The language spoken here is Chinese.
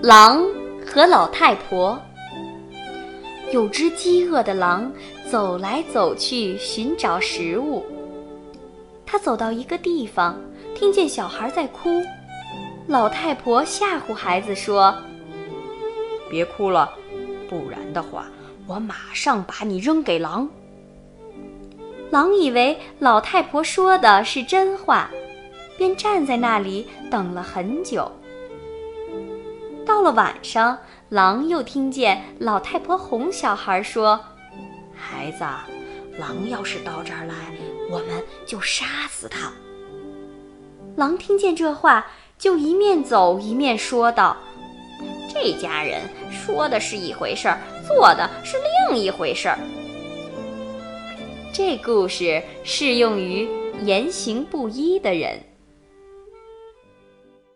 狼和老太婆。有只饥饿的狼走来走去寻找食物。他走到一个地方，听见小孩在哭。老太婆吓唬孩子说：别哭了，不然的话，我马上把你扔给狼。狼以为老太婆说的是真话，便站在那里等了很久。到了晚上，狼又听见老太婆哄小孩说：孩子，狼要是到这儿来，我们就杀死它。狼听见这话，就一面走一面说道：这家人说的是一回事儿，做的是另一回事儿。这故事适用于言行不一的人。